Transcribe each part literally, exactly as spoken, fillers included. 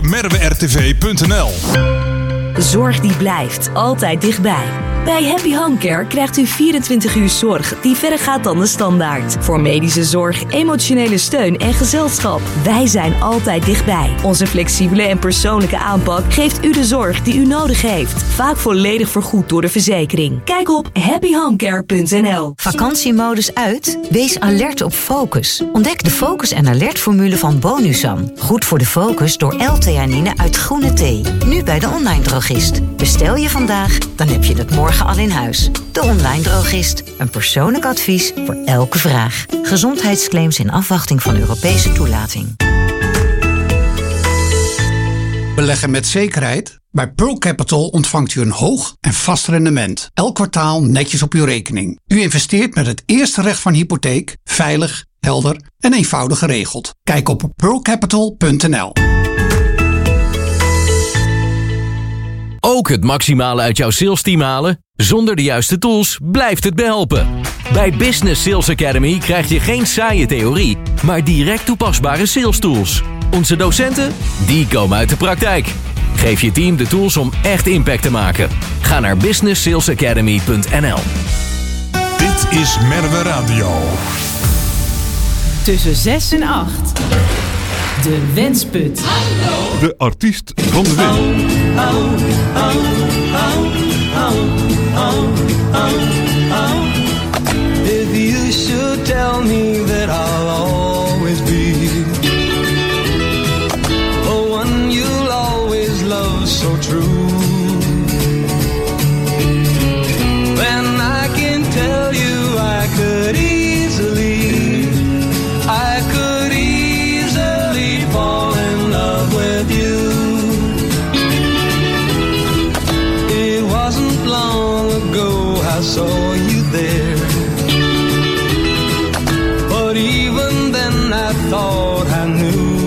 merwe r t v punt n l. Zorg die blijft altijd dichtbij. Bij Happy Home Care krijgt u vierentwintig uur zorg die verder gaat dan de standaard. Voor medische zorg, emotionele steun en gezelschap. Wij zijn altijd dichtbij. Onze flexibele en persoonlijke aanpak geeft u de zorg die u nodig heeft. Vaak volledig vergoed door de verzekering. Kijk op happy home care punt n l. Vakantiemodus uit? Wees alert op focus. Ontdek de focus en alert formule van Bonusan. Goed voor de focus door L-theanine uit groene thee. Nu bij de online drogist. Bestel je vandaag, dan heb je het morgen al in huis. De online drogist. Een persoonlijk advies voor elke vraag. Gezondheidsclaims in afwachting van Europese toelating. Beleggen met zekerheid? Bij Pearl Capital ontvangt u een hoog en vast rendement. Elk kwartaal netjes op uw rekening. U investeert met het eerste recht van hypotheek, veilig, helder en eenvoudig geregeld. Kijk op pearl capital punt n l. Ook het maximale uit jouw sales team halen? Zonder de juiste tools blijft het behelpen. Bij Business Sales Academy krijg je geen saaie theorie, maar direct toepasbare sales tools. Onze docenten, die komen uit de praktijk. Geef je team de tools om echt impact te maken. Ga naar business sales academy punt n l. Dit is Merwe Radio. Tussen zes en acht. De Wensput. Hallo. De artiest van de week. Oh, oh, oh, oh, oh, oh, oh. If you should tell me that I'll always be the one you'll always love so true, then I can tell you I could easily, I could easily fall in love with you. It wasn't long ago I saw you there, but even then I thought I knew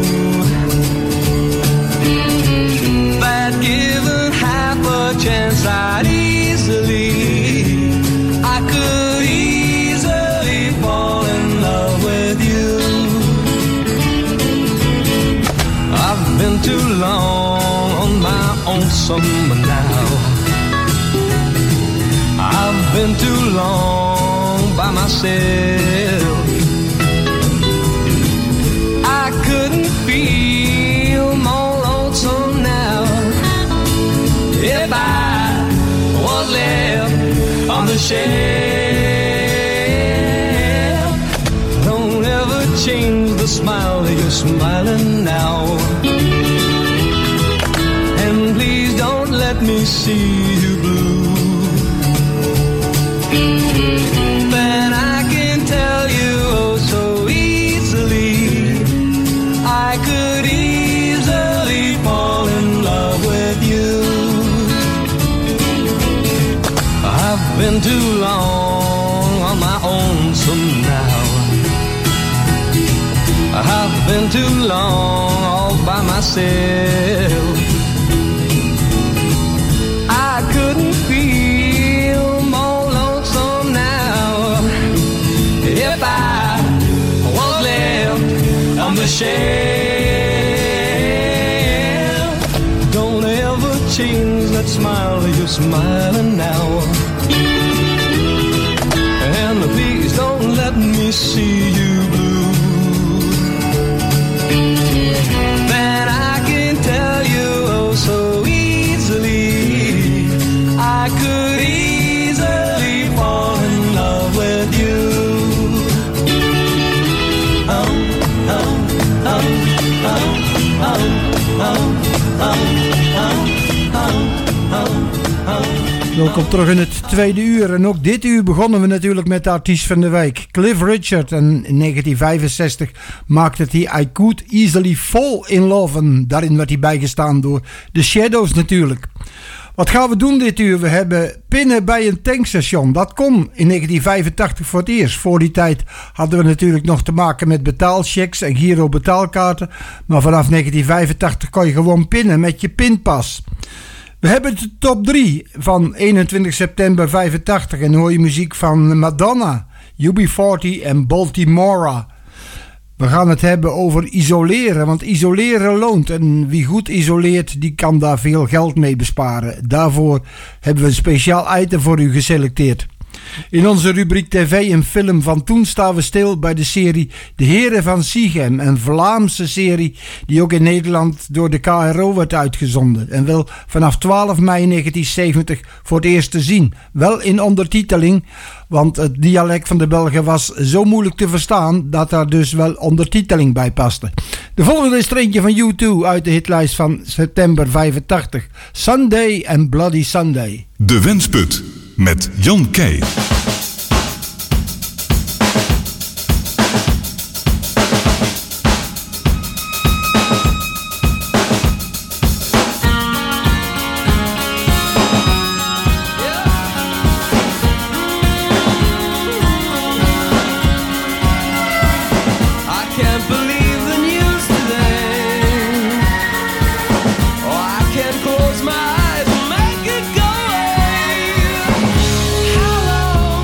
that given half a chance I'd easily, I could easily fall in love with you. I've been too long on my own summer now. I've been too long by myself. I couldn't feel more lonesome now if I was left on the shelf. Don't ever change the smile that you're smiling now, and please don't let me see you blue. Then I can tell you oh so easily, I could easily fall in love with you. I've been too long on my own some now. I've been too long all by myself. I couldn't feel more lonesome now if I was left on the shelf. Don't ever change that smile that you're smiling now, and please don't let me see you blue. Then I can tell you oh so easily, I could easily fall in love with you. Oh, oh, oh, oh, oh, oh, oh, oh, oh, oh. Welkom terug in het tweede uur. En ook dit uur begonnen we natuurlijk met de artiest van de week, Cliff Richard. En in negentien vijfenzestig maakte hij I Could Easily Fall in Love. En daarin werd hij bijgestaan door The Shadows natuurlijk. Wat gaan we doen dit uur? We hebben pinnen bij een tankstation. Dat kon in negentien vijfentachtig voor het eerst. Voor die tijd hadden we natuurlijk nog te maken met betaalchecks en Giro betaalkaarten. Maar vanaf negentien vijfentachtig kon je gewoon pinnen met je pinpas. We hebben de top drie van eenentwintig september vijfentachtig. En hoor je muziek van Madonna, U B veertig en Baltimora. We gaan het hebben over isoleren, want isoleren loont. En wie goed isoleert, die kan daar veel geld mee besparen. Daarvoor hebben we een speciaal item voor u geselecteerd. In onze rubriek T V en film van toen staan we stil bij de serie De Heren van Siegem, een Vlaamse serie die ook in Nederland door de K R O werd uitgezonden en wel vanaf twaalf mei negentien zeventig voor het eerst te zien. Wel in ondertiteling, want het dialect van de Belgen was zo moeilijk te verstaan dat daar dus wel ondertiteling bij paste. De volgende is er eentje van U twee uit de hitlijst van september vijfentachtig. Sunday and Bloody Sunday. De Wensput met Jan Keij. Close my eyes and make it go away. How long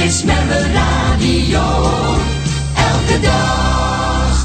is met mijn radio. Elke dag.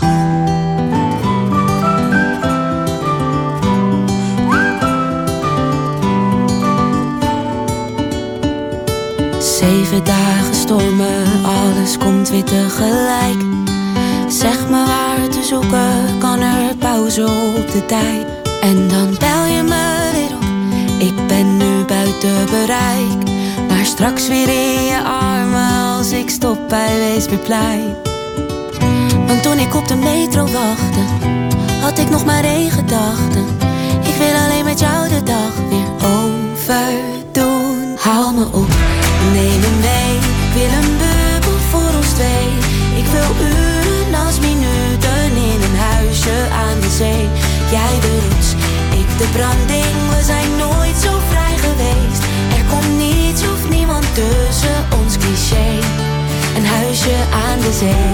Zeven dagen stormen, alles komt weer tegelijk. Zeg me waar te zoeken, kan er pauze op de tijd. En dan bel je me weer op, ik ben nu buiten bereik. Maar straks weer in je armen als ik stop bij Weesperplein. Want toen ik op de metro wachtte, had ik nog maar één gedachte. Ik wil alleen met jou de dag weer overdoen. Haal me op, neem me mee, ik wil een bubbel voor ons twee. Ik wil uren als minuten in een huisje aan de zee. Jij de roets, ik de branding, we zijn nooit zo vrij geweest. Er komt niets of niemand tussen ons cliché. Een huisje aan de zee.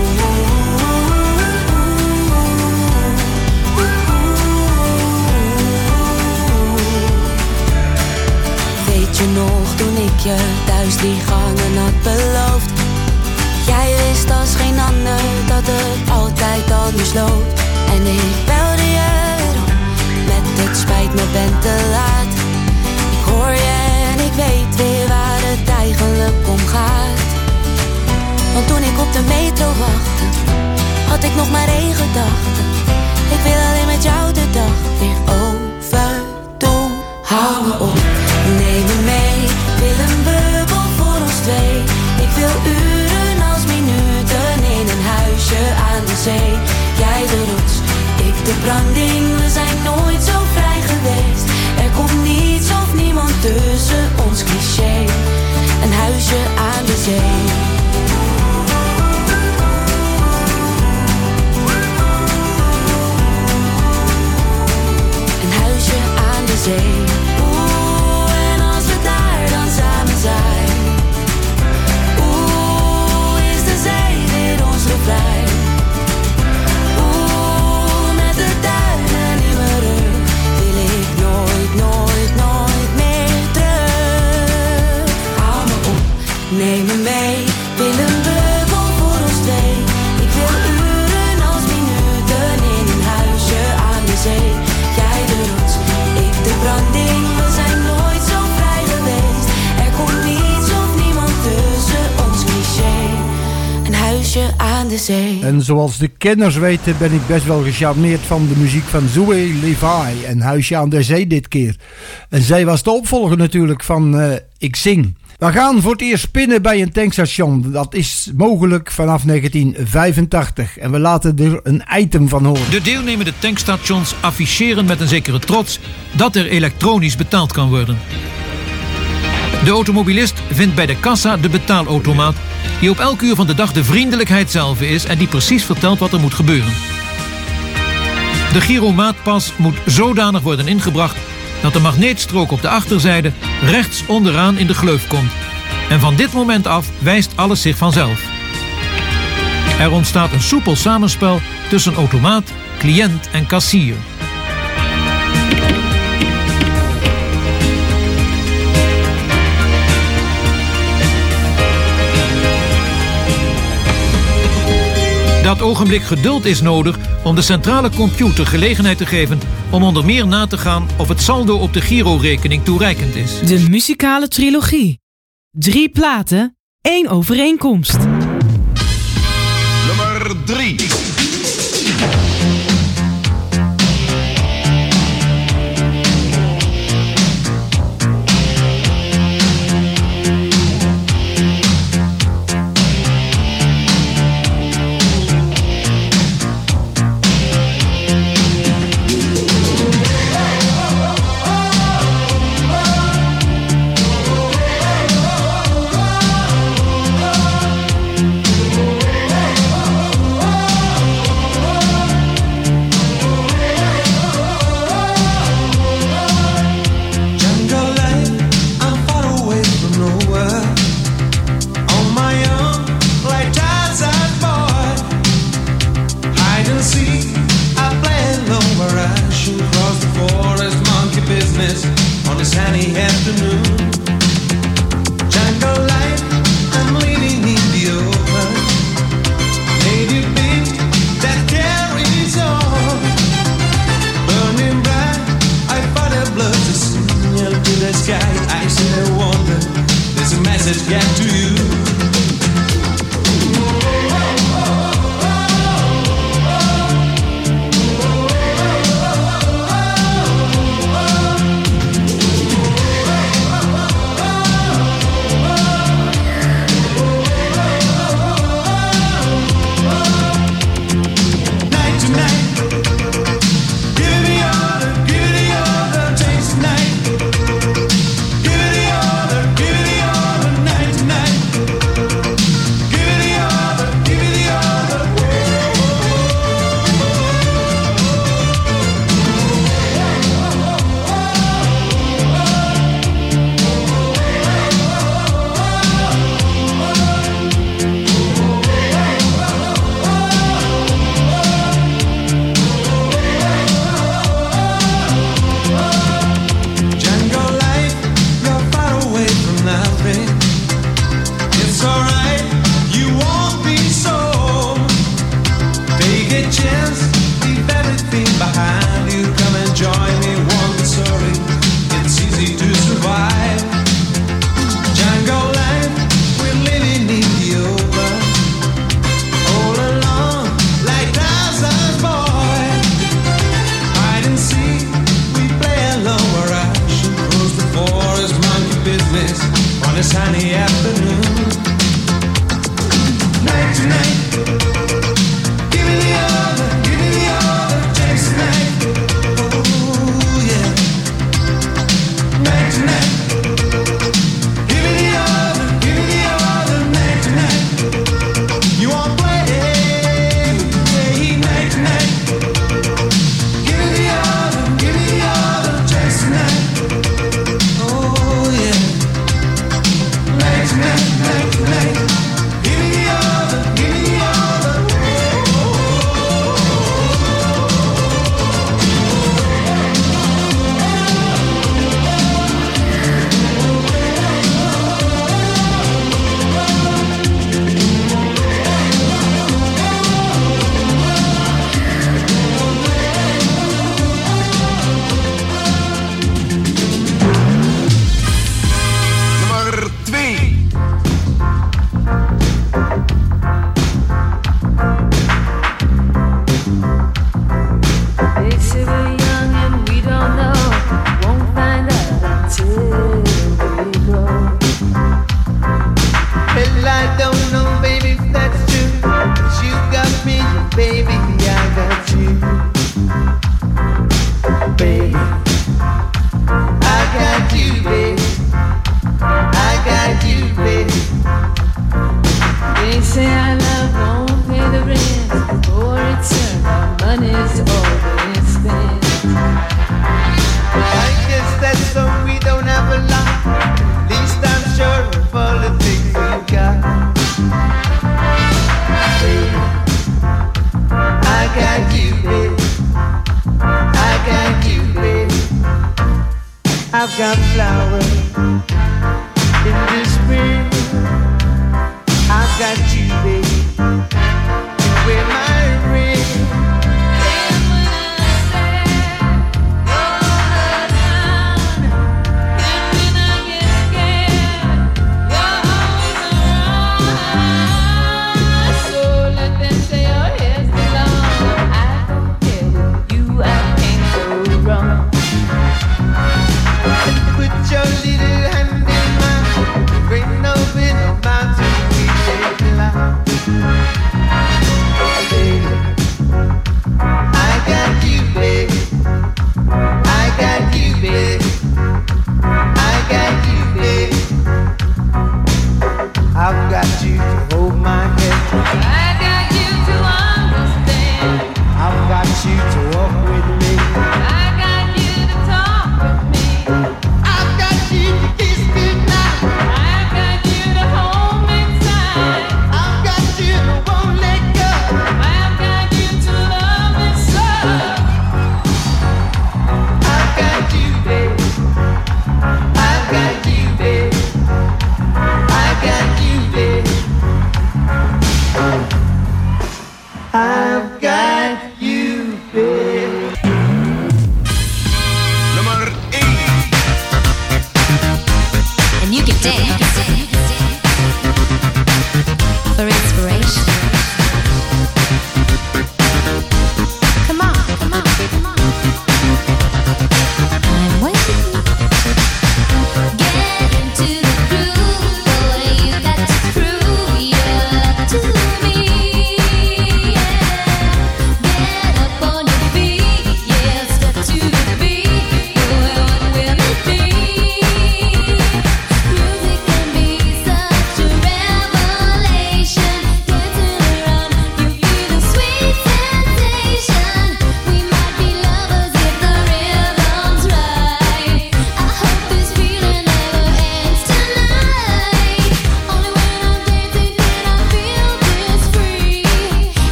Weet je nog toen ik je thuis die gangen had beloofd? Jij wist als geen ander dat het altijd anders loopt. En ik belde je op, met het spijt me ben te laat. Ik hoor je en ik weet weer waar het eigenlijk om gaat. Want toen ik op de metro wachtte, had ik nog maar één gedachte. Ik wil alleen met jou de dag weer overdoen. Hou me op, neem me mee, wil een bubbel voor ons twee. Ik wil uren als minuten in een huisje aan de zee. Jij de rots, ik de branding, we zijn nooit zo vrij geweest. Er komt niets of niemand tussen ons cliché. Een huisje aan de zee. Een huisje aan de zee. Oeh, en als we daar dan samen zijn. Oeh, is de zee weer ons refrein. Oeh, met de duinen in mijn rug wil ik nooit, nooit, nooit meer terug. Hou me op, neem me mee, wil een bubbel voor ons twee. Ik wil uren als minuten in een huisje aan de zee. Jij de rots, ik de branding, we zijn nooit zo vrij geweest. Er komt niets of niemand tussen ons cliché. Een huisje aan de zee. En zoals de kenners weten ben ik best wel gecharmeerd van de muziek van Zoe Levi. En Huisje aan de Zee dit keer. En zij was de opvolger natuurlijk van uh, Ik Zing. We gaan voor het eerst spinnen bij een tankstation. Dat is mogelijk vanaf negentien vijfentachtig. En we laten er een item van horen. De deelnemende tankstations afficheren met een zekere trots dat er elektronisch betaald kan worden. De automobilist vindt bij de kassa de betaalautomaat, die op elk uur van de dag de vriendelijkheid zelf is en die precies vertelt wat er moet gebeuren. De giromaatpas moet zodanig worden ingebracht dat de magneetstrook op de achterzijde rechts onderaan in de gleuf komt. En van dit moment af wijst alles zich vanzelf. Er ontstaat een soepel samenspel tussen automaat, cliënt en kassier. Dat ogenblik geduld is nodig om de centrale computer gelegenheid te geven om onder meer na te gaan of het saldo op de girorekening toereikend is. De muzikale trilogie. Drie platen, één overeenkomst. Nummer drie. message get to you?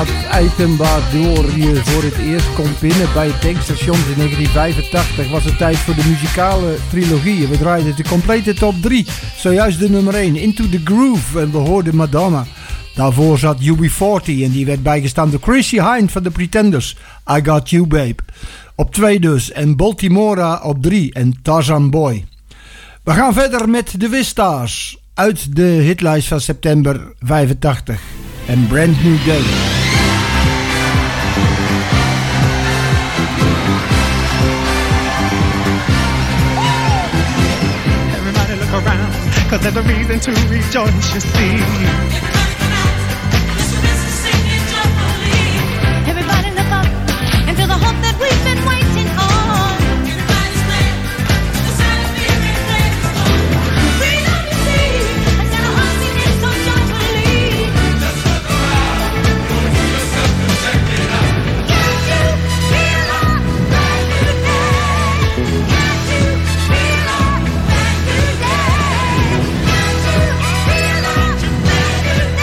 item waardoor je voor het eerst komt binnen bij tankstations in negentien vijfentachtig was het tijd voor de muzikale trilogie. We draaiden de complete top drie. Zojuist de nummer één, Into the Groove, en we hoorden Madonna. Daarvoor zat U B veertig en die werd bijgestaan door Chrissy Hynde van The Pretenders. I Got You Babe. Op twee dus. En Baltimora op drie en Tarzan Boy. We gaan verder met de Wistars uit de hitlijst van september vijfentachtig. En Brand New Day. Everybody look around, 'cause there's a reason to rejoice, you see. Everybody look up and feel the hope that we've been waiting on. Everybody's playing the sound of fear and flame. Freedom to see, I said a heart beating so joyfully. Just look around, don't give yourself to check it out. Can't you feel our brand new day? Can't you feel our brand new day? Can't you feel our brand new day?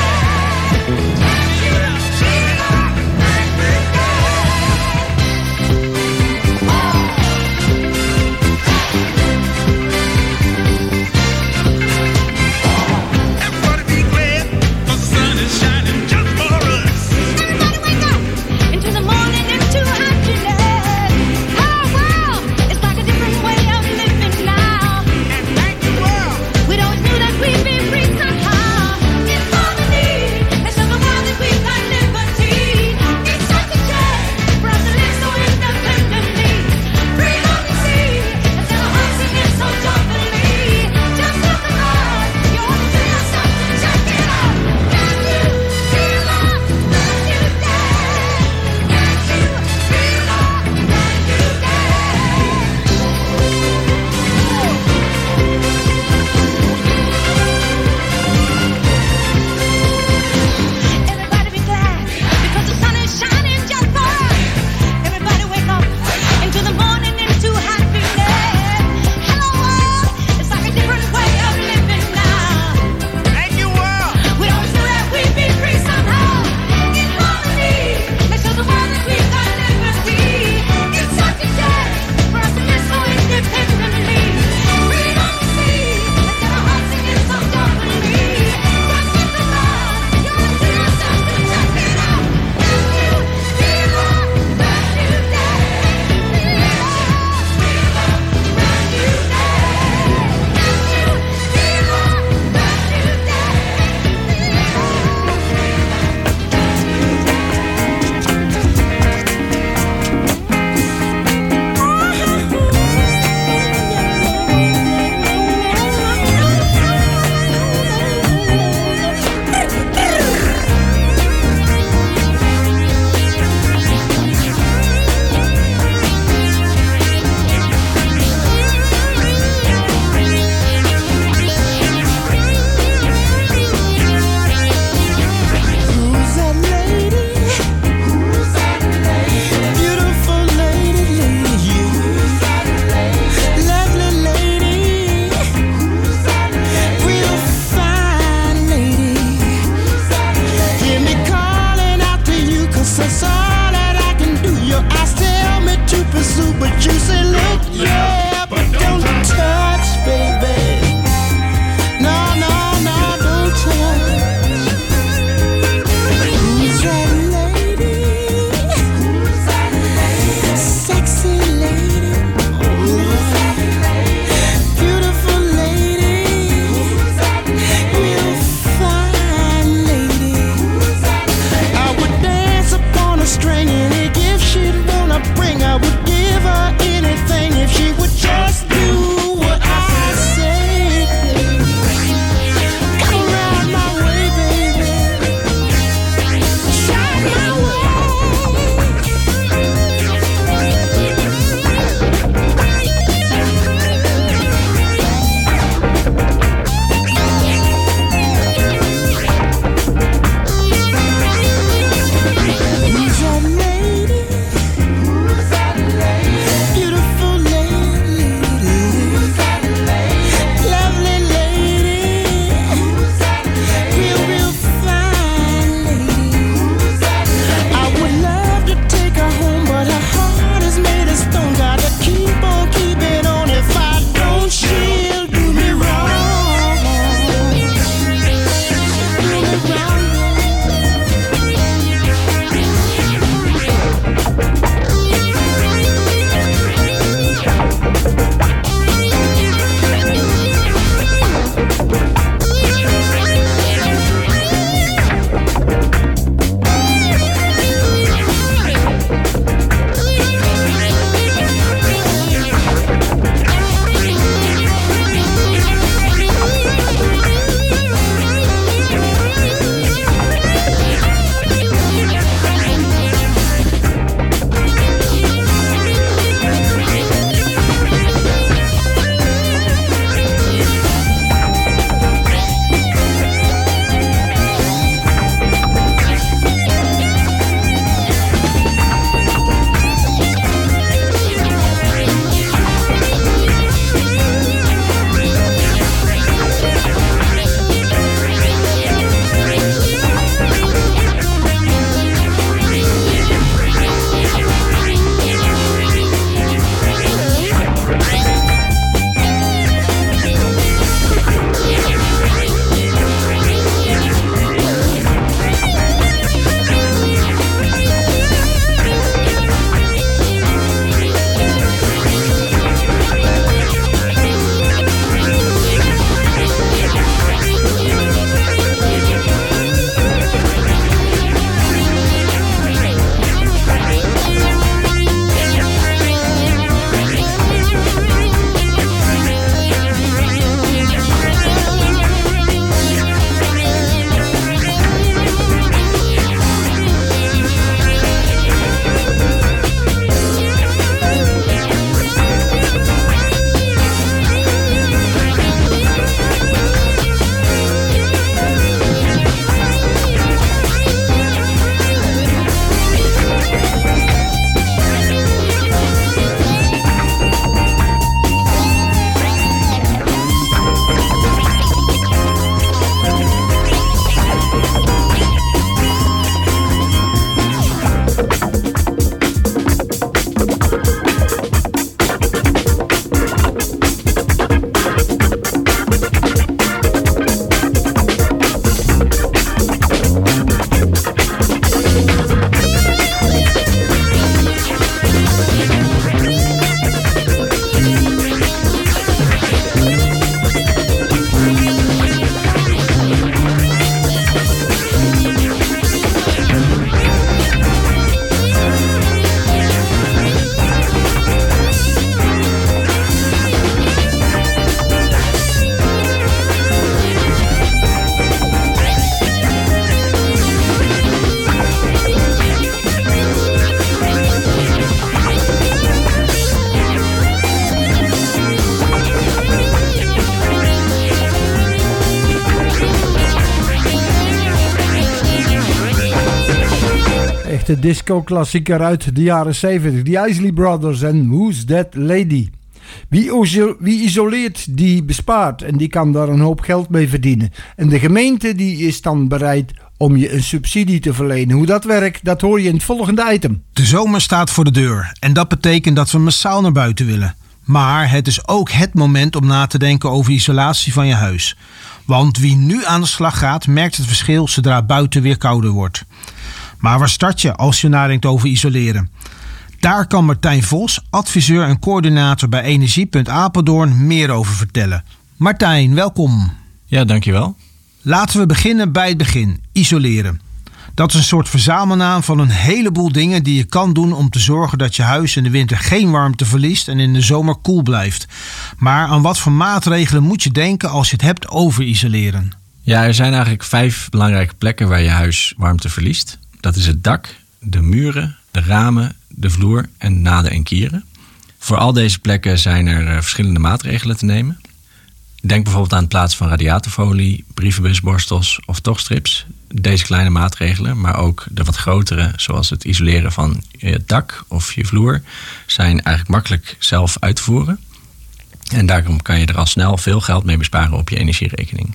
echte disco-klassieker uit de jaren zeventig. The Isley Brothers en Who's That Lady? Wie, iso- wie isoleert, die bespaart. En die kan daar een hoop geld mee verdienen. En de gemeente die is dan bereid om je een subsidie te verlenen. Hoe dat werkt, dat hoor je in het volgende item. De zomer staat voor de deur. En dat betekent dat we massaal naar buiten willen. Maar het is ook het moment om na te denken over isolatie van je huis. Want wie nu aan de slag gaat, merkt het verschil zodra het buiten weer kouder wordt. Maar waar start je als je nadenkt over isoleren? Daar kan Martijn Vos, adviseur en coördinator bij Energiepunt Apeldoorn, meer over vertellen. Martijn, welkom. Ja, dankjewel. Laten we beginnen bij het begin, isoleren. Dat is een soort verzamelnaam van een heleboel dingen die je kan doen om te zorgen dat je huis in de winter geen warmte verliest en in de zomer koel blijft. Maar aan wat voor maatregelen moet je denken als je het hebt over isoleren? Ja, er zijn eigenlijk vijf belangrijke plekken waar je huis warmte verliest. Dat is het dak, de muren, de ramen, de vloer en naden en kieren. Voor al deze plekken zijn er uh, verschillende maatregelen te nemen. Denk bijvoorbeeld aan het plaatsen van radiatorfolie, brievenbusborstels of tochtstrips. Deze kleine maatregelen, maar ook de wat grotere, zoals het isoleren van je dak of je vloer, zijn eigenlijk makkelijk zelf uit te voeren. En daarom kan je er al snel veel geld mee besparen op je energierekening.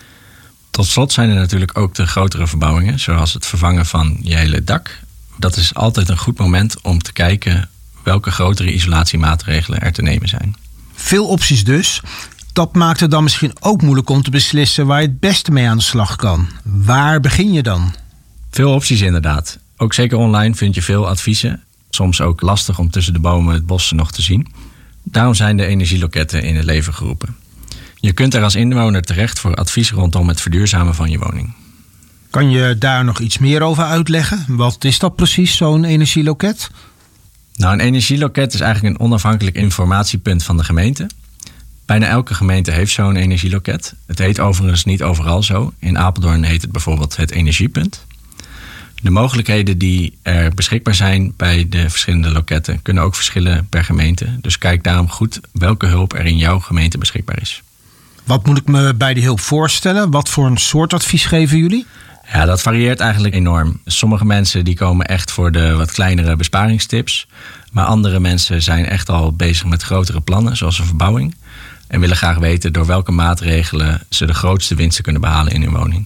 Tot slot zijn er natuurlijk ook de grotere verbouwingen, zoals het vervangen van je hele dak. Dat is altijd een goed moment om te kijken welke grotere isolatiemaatregelen er te nemen zijn. Veel opties dus. Dat maakt het dan misschien ook moeilijk om te beslissen waar je het beste mee aan de slag kan. Waar begin je dan? Veel opties inderdaad. Ook zeker online vind je veel adviezen. Soms ook lastig om tussen de bomen het bos nog te zien. Daarom zijn de energieloketten in het leven geroepen. Je kunt er als inwoner terecht voor advies rondom het verduurzamen van je woning. Kan je daar nog iets meer over uitleggen? Wat is dat precies, zo'n energieloket? Nou, een energieloket is eigenlijk een onafhankelijk informatiepunt van de gemeente. Bijna elke gemeente heeft zo'n energieloket. Het heet overigens niet overal zo. In Apeldoorn heet het bijvoorbeeld het Energiepunt. De mogelijkheden die er beschikbaar zijn bij de verschillende loketten kunnen ook verschillen per gemeente. Dus kijk daarom goed welke hulp er in jouw gemeente beschikbaar is. Wat moet ik me bij die hulp voorstellen? Wat voor een soort advies geven jullie? Ja, dat varieert eigenlijk enorm. Sommige mensen die komen echt voor de wat kleinere besparingstips. Maar andere mensen zijn echt al bezig met grotere plannen, zoals een verbouwing. En willen graag weten door welke maatregelen ze de grootste winsten kunnen behalen in hun woning.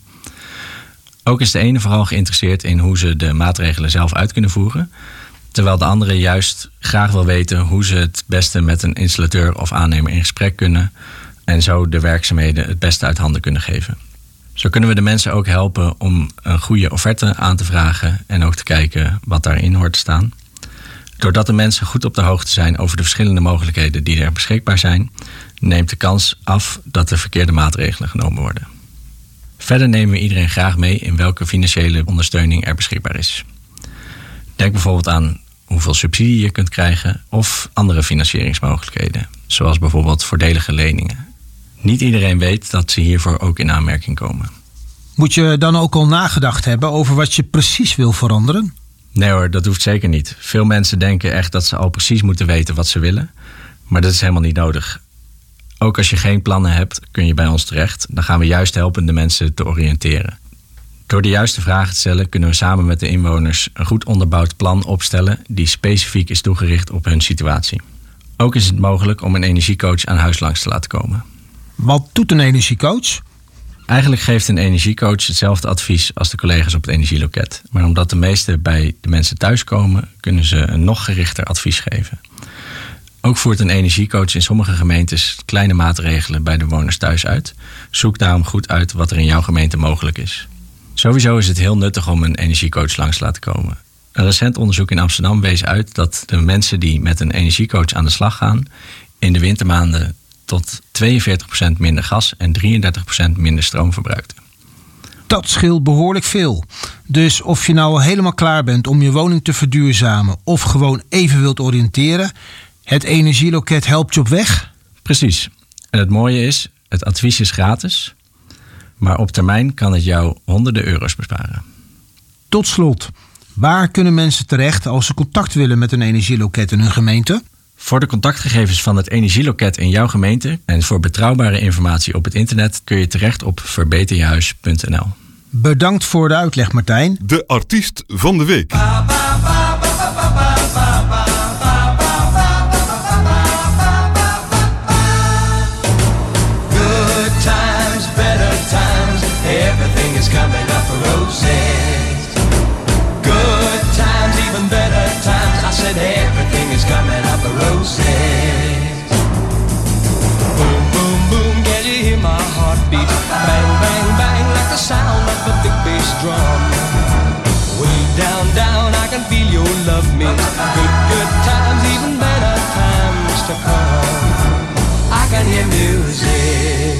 Ook is de ene vooral geïnteresseerd in hoe ze de maatregelen zelf uit kunnen voeren. Terwijl de andere juist graag wil weten hoe ze het beste met een installateur of aannemer in gesprek kunnen. En zo de werkzaamheden het beste uit handen kunnen geven. Zo kunnen we de mensen ook helpen om een goede offerte aan te vragen en ook te kijken wat daarin hoort te staan. Doordat de mensen goed op de hoogte zijn over de verschillende mogelijkheden die er beschikbaar zijn, neemt de kans af dat er verkeerde maatregelen genomen worden. Verder nemen we iedereen graag mee in welke financiële ondersteuning er beschikbaar is. Denk bijvoorbeeld aan hoeveel subsidie je kunt krijgen of andere financieringsmogelijkheden, zoals bijvoorbeeld voordelige leningen. Niet iedereen weet dat ze hiervoor ook in aanmerking komen. Moet je dan ook al nagedacht hebben over wat je precies wil veranderen? Nee hoor, dat hoeft zeker niet. Veel mensen denken echt dat ze al precies moeten weten wat ze willen. Maar dat is helemaal niet nodig. Ook als je geen plannen hebt, kun je bij ons terecht. Dan gaan we juist helpen de mensen te oriënteren. Door de juiste vragen te stellen kunnen we samen met de inwoners een goed onderbouwd plan opstellen die specifiek is toegericht op hun situatie. Ook is het mogelijk om een energiecoach aan huis langs te laten komen. Wat doet een energiecoach? Eigenlijk geeft een energiecoach hetzelfde advies als de collega's op het energieloket. Maar omdat de meeste bij de mensen thuiskomen, kunnen ze een nog gerichter advies geven. Ook voert een energiecoach in sommige gemeentes kleine maatregelen bij de bewoners thuis uit. Zoek daarom goed uit wat er in jouw gemeente mogelijk is. Sowieso is het heel nuttig om een energiecoach langs te laten komen. Een recent onderzoek in Amsterdam wees uit dat de mensen die met een energiecoach aan de slag gaan in de wintermaanden tot tweeënveertig procent minder gas en drieëndertig procent minder stroom verbruikten. Dat scheelt behoorlijk veel. Dus of je nou al helemaal klaar bent om je woning te verduurzamen of gewoon even wilt oriënteren, het energieloket helpt je op weg? Precies. En het mooie is, het advies is gratis, maar op termijn kan het jou honderden euro's besparen. Tot slot, waar kunnen mensen terecht als ze contact willen met een energieloket in hun gemeente? Voor de contactgegevens van het energieloket in jouw gemeente en voor betrouwbare informatie op het internet kun je terecht op verbeter je huis punt n l. Bedankt voor de uitleg, Martijn. De artiest van de week. Good times, better times, everything is coming up for roses. Good times, even better times, I said everything is coming up for roses. Boom, boom, boom, can you hear my heartbeat? Bang, bang, bang, like the sound of a big bass drum. Way down, down, I can feel your love mix. Good, good times, even better times to come. I can hear music,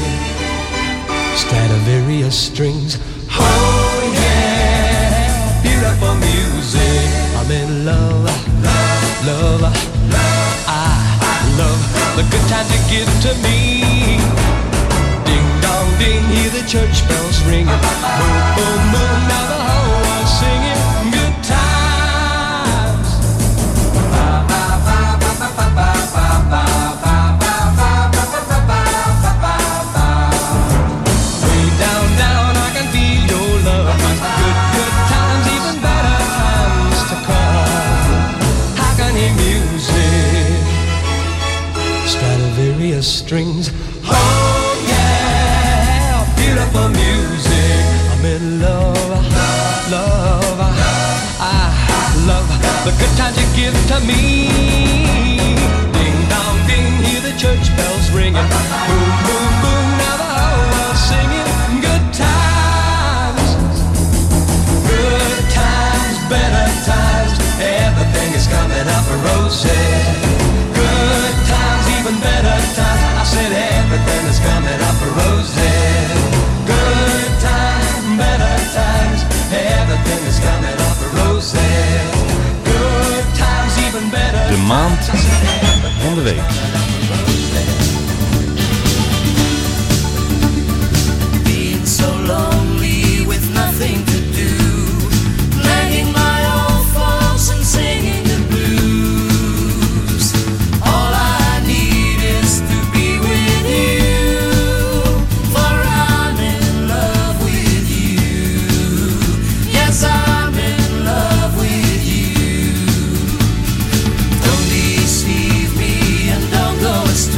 Stradivarius strings. Oh yeah, beautiful music. I'm in love, love, love, love. I love the good times you give to me. Ding dong ding, hear the church bells ringing. Boom, boom, boom, now the whole world's singing. Good times. Ba, ba, ba, ba, ba, ba, ba, ba, ba, ba, ba, ba, ba, ba, ba. Way down, down, I can feel your love. Good, good times, even better times to come. I can hear music, Stradivarius strings. Oh yeah, beautiful music. I'm in love, love. I love the good times you give to me. Ding dong ding, hear the church bells ringing. Boom, boom, boom, now the whole world's singing. Good times, good times, better times, everything is coming up for roses. Good times, even better times, I said everything is coming up for roses. Good times, better times, everything is coming up for roses. Good times, even better De maand van de week. Being so lonely with nothing to do, nagging my old folks and singing the blues. All I need is to be with you, for I'm in love with you. Yes, I'm in love with you. Don't deceive me and don't go astray.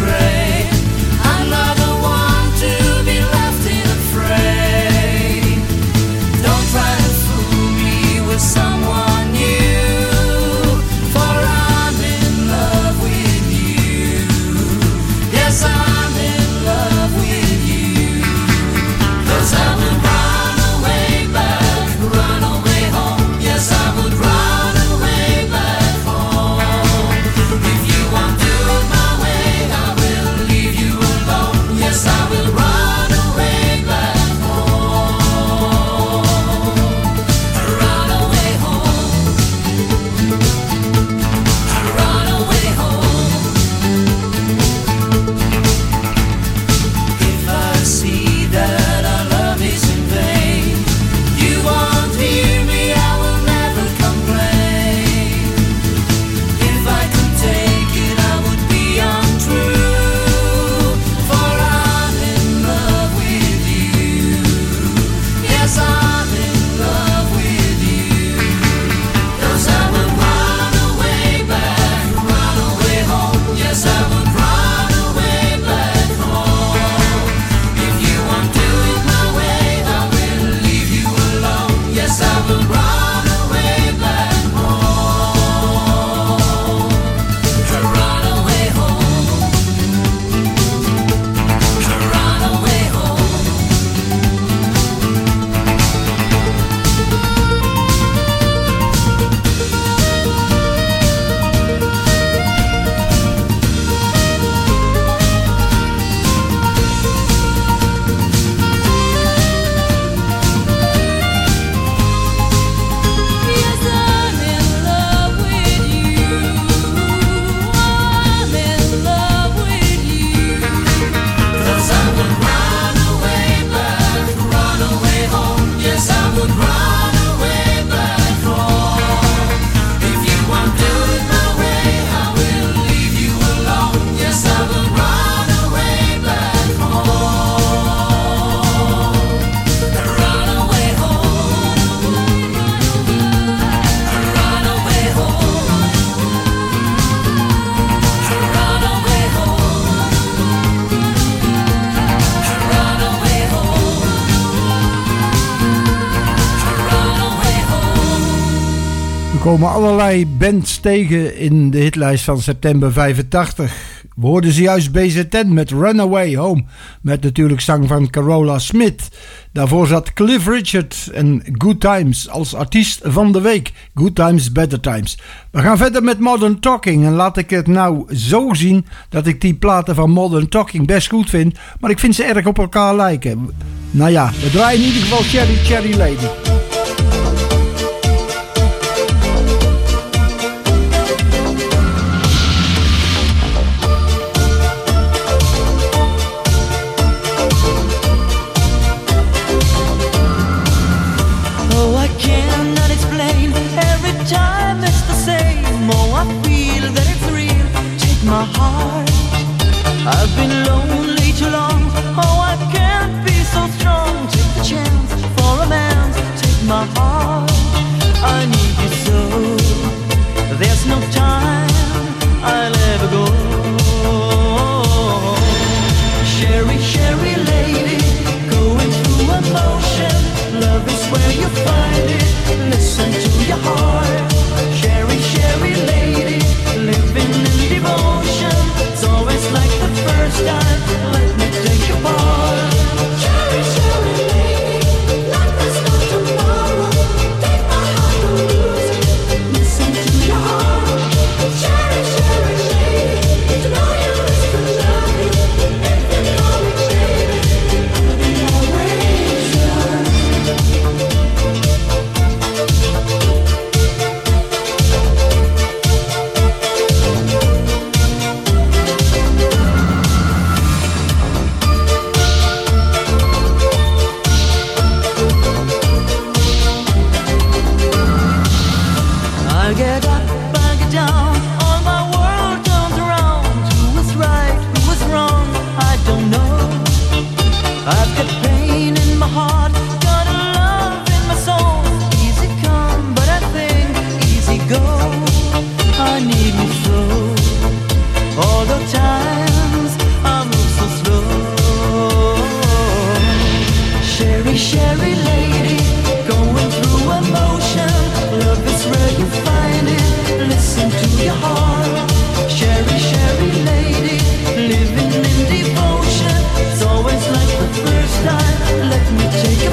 komen allerlei bands tegen in de hitlijst van september vijfentachtig. We hoorden ze juist B Z N met Runaway Home, met natuurlijk zang van Carola Smith. Daarvoor zat Cliff Richard en Good Times als artiest van de week. Good Times, Better Times. We gaan verder met Modern Talking en laat ik het nou zo zien dat ik die platen van Modern Talking best goed vind, maar ik vind ze erg op elkaar lijken. Nou ja, we draaien in ieder geval Cherry Cherry Lady. My heart, I've been lonely too long. Oh, I can't be so strong. Take the chance for a man. Take my heart, I need you so. There's no time I'll ever go. Sherry, Sherry lady, going through emotion. Love is where you find it. Listen to your heart. Sherry, Sherry lady, living in devotion. It's always like the first time. Let me take your part. Cherry, cherry lady, like there's no tomorrow. Take my heart, don't lose it. Listen to your heart. Cherry, cherry lady, to know you is to love you. If you call me baby, I'll be always yours. I get up, I get down, all my world turns around. Who was right, who was wrong, I don't know. I've got pain in my heart, got a love in my soul. Easy come, but I think easy go. I need you so. All the times I move so slow. Sherry, Sherry lady, going through emotion. Love is where you find it. Listen to your heart. Sherry, Sherry lady, living in devotion. It's always like the first time. Let me take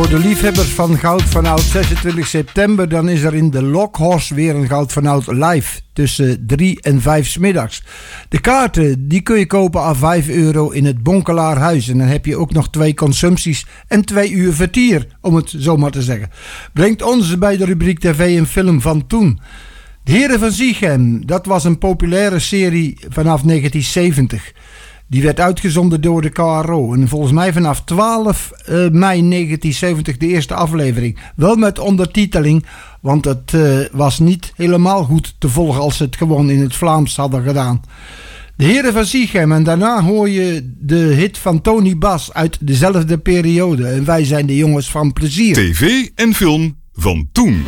voor de liefhebbers van Goud van Oud, zesentwintig september, dan is er in de Lockhorse weer een Goud van Oud live tussen drie en vijf 's middags. De kaarten die kun je kopen aan vijf euro in het Bonkelaarhuis. En dan heb je ook nog twee consumpties en twee uur vertier, om het zo maar te zeggen. Brengt ons bij de rubriek T V en film van toen. De Heren van Ziegem, dat was een populaire serie vanaf negentien zeventig. Die werd uitgezonden door de K R O. En volgens mij vanaf twaalf mei negentien zeventig de eerste aflevering. Wel met ondertiteling, want het uh, was niet helemaal goed te volgen als ze het gewoon in het Vlaams hadden gedaan. De Heren van Ziegem, en daarna hoor je de hit van Tony Bas uit dezelfde periode. En wij zijn de jongens van plezier. T V en film van toen.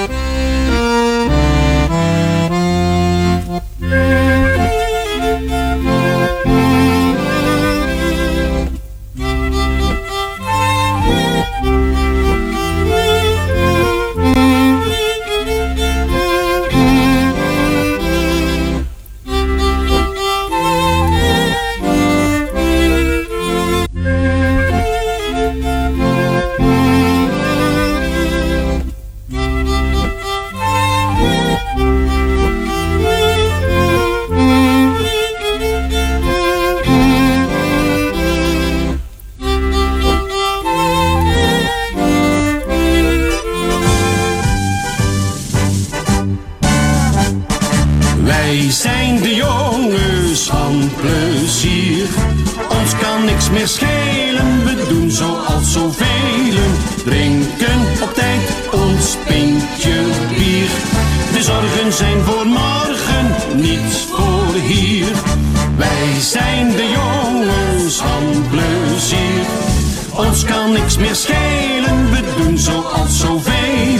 Wij zijn de jongens van plezier. Ons kan niks meer schelen, we doen zoals zoveel. Drinken op tijd ons pintje bier. De zorgen zijn voor morgen, niet voor hier. Wij zijn de jongens van plezier. Ons kan niks meer schelen, we doen zoals zoveel.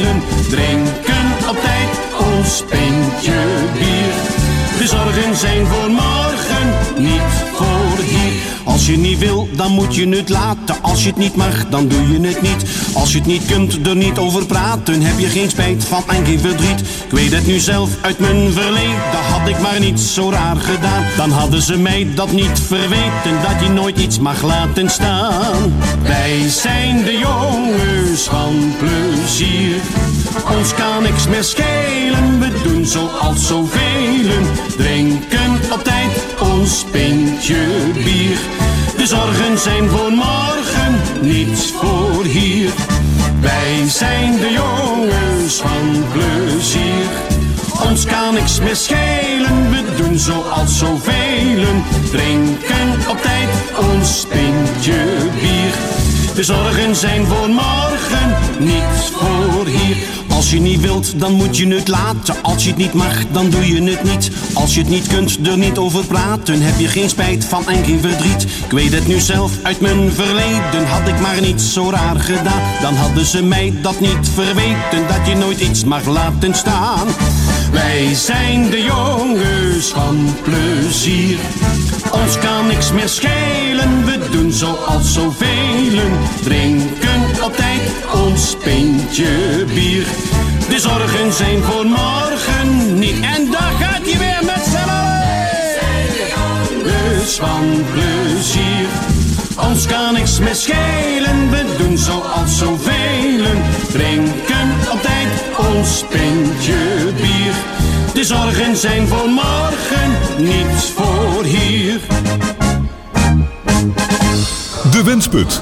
Drinken op tijd ons pintje bier. De zorgen zijn voor morgen, niet voor hier. Als je niet wil, dan moet je het laten. Als je het niet mag, dan doe je het niet. Als je het niet kunt, er niet over praten. Heb je geen spijt van en geen verdriet. Ik weet het nu zelf uit mijn verleden. Had ik maar niet zo raar gedaan. Dan hadden ze mij dat niet verweten. Dat je nooit iets mag laten staan. Wij zijn de jongens van plezier. Ons kan niks meer schelen. We doen zoals zoveel. Drinken op tijd ons pintje bier. De zorgen zijn voor morgen, niets voor hier. Wij zijn de jongens van plezier. Ons kan niks meer schelen, we doen zoals zoveel. Drinken op tijd ons pintje bier. De zorgen zijn voor morgen, niets voor hier. Als je niet wilt, dan moet je het laten. Als je het niet mag, dan doe je het niet. Als je het niet kunt, er niet over praten. Heb je geen spijt van en geen verdriet. Ik weet het nu zelf uit mijn verleden. Had ik maar niet zo raar gedaan. Dan hadden ze mij dat niet verweten. Dat je nooit iets mag laten staan. Wij zijn de jongens van plezier. Ons kan niks meer schelen. We doen zoals zoveel. Drinken op tijd ons pintje bier. De zorgen zijn voor morgen niet. En daar gaat hij weer met z'n allen. Dus van plezier. Ons kan niks meer schelen. We doen zoals zoveel. Drinken op tijd ons pintje bier. De zorgen zijn voor morgen, niet voor hier. De Wensput.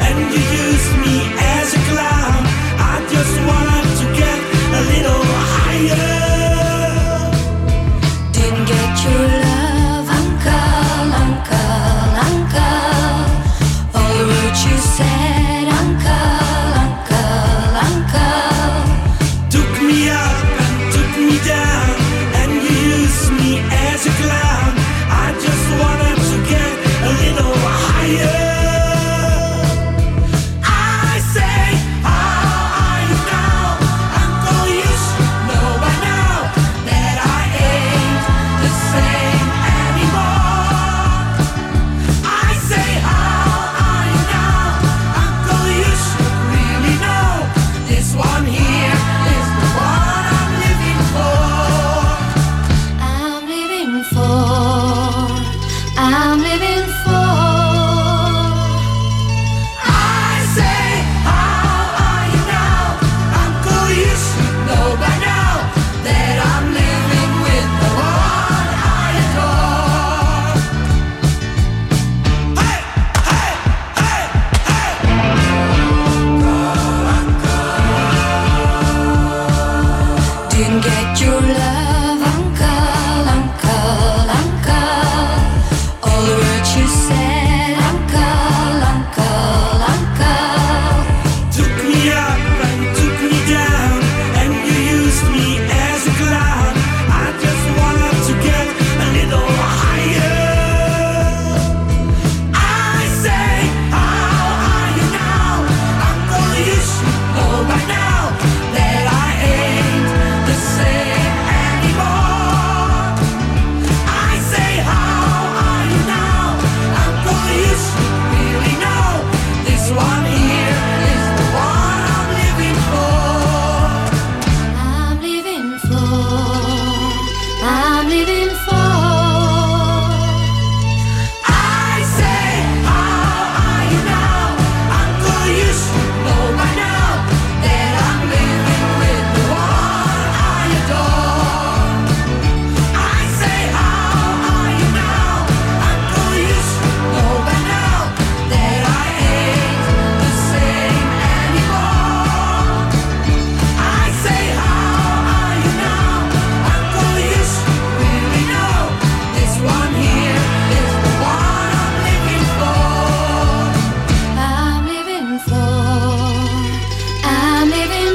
As a clown, I just wanted to get a little higher.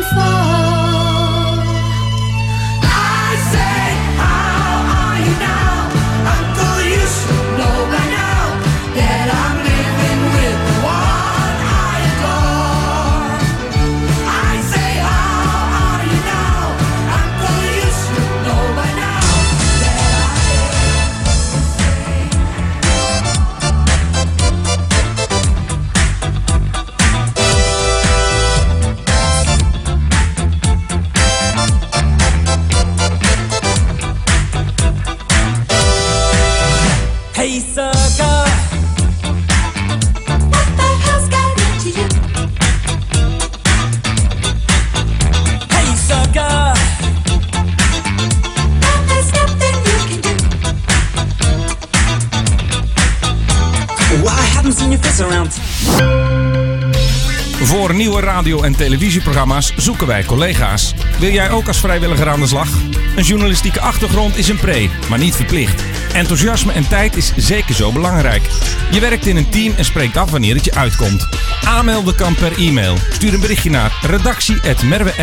before. I say, how are you now? Uncle, you should know by now that I'm living with the one I adore. I say, how are you now? Uncle, you should know by now Hey, sucker. what the hell's got into you? Hey, sucker. There's nothing you can do. Well, I haven't seen your face around. Voor nieuwe radio- en televisieprogramma's zoeken wij collega's. Wil jij ook als vrijwilliger aan de slag? Een journalistieke achtergrond is een pre, maar niet verplicht. Enthousiasme en tijd is zeker zo belangrijk. Je werkt in een team en spreekt af wanneer het je uitkomt. Aanmelden kan per e-mail. Stuur een berichtje naar redactie apenstaartje merwe